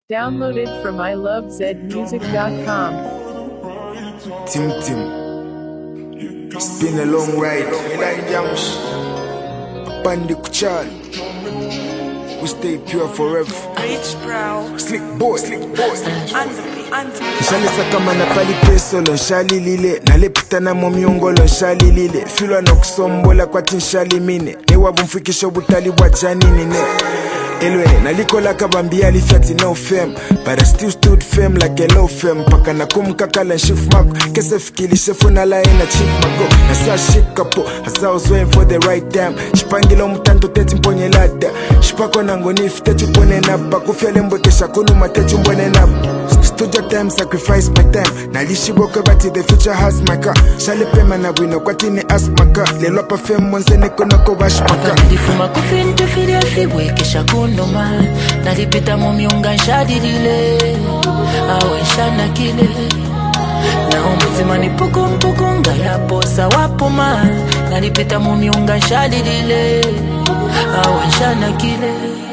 Downloaded from ilovezmusic.com. Tim Tim, it's been a long ride. Bandi Kuchal, we stay pure forever. Rich bro, Slick boy, Shali kama na pali peso lo nshali lile nalepita na momyongo lo nshali lile filwa na kusombola kwa tinshali mine ne wabumfikisho butali bwa janini ne Elwene nalikola kabambia lifyati no fame, but I still stood firm like a low fame. Paka na kumkakala nshifu mako kese fikilishe funa la ena chief mago nasa shikapo as I was waiting for the right time. Shipangilo mutanto teti mponye lada shipako nango nifi tetu pone napa kufyele mbwekesha kunu matetu mbwene napa studio time sacrifice my time nalishi boke bati the future has my car shale pema na wino kwa tini ask maka lelo pa fame monsene konoko bash maka nalifuma kufintu filia fiwekesha kunoma nalipita mumiunga nshadilile awe nshana kile na umutima ni puku nga ya posa wapoma nalipita mumiunga nshadilile awe nshana kile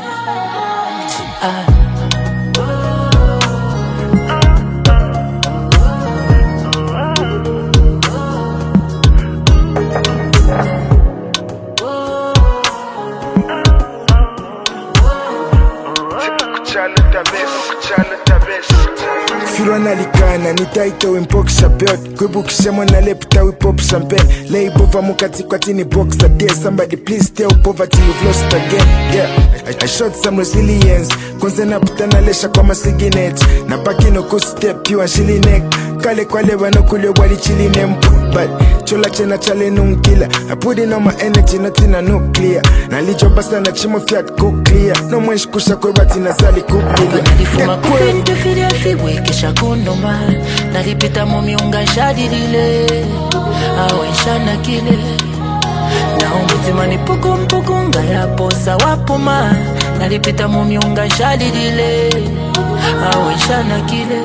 Filwa nalikana nitaito wimpokisha beot kwibukisha mwana lepita wipop champagne label va mukati kwa tini box a day. Somebody please tell poverty you've lost again. Yeah, I showed some resilience kwanza naputana lesha kwa masiginate na baki no kustep you and shili neck kale kwale wanokulyo wali chili nempu but chola chena chale nunkila I put in all my energy not in a nuclear nalijo basa na chimo fiat cook clear no mwenshi kusha kwa bati na sali kukila nalifuma kufintu filia fiwekesha kunoma nalipita mumiunga nshadilile awe nshana kile na umutima ni puku nga ya posa wapoma nalipita mumiunga nshadilile awe nshana kile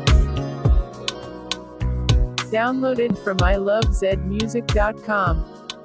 Downloaded from ilovezmusic.com.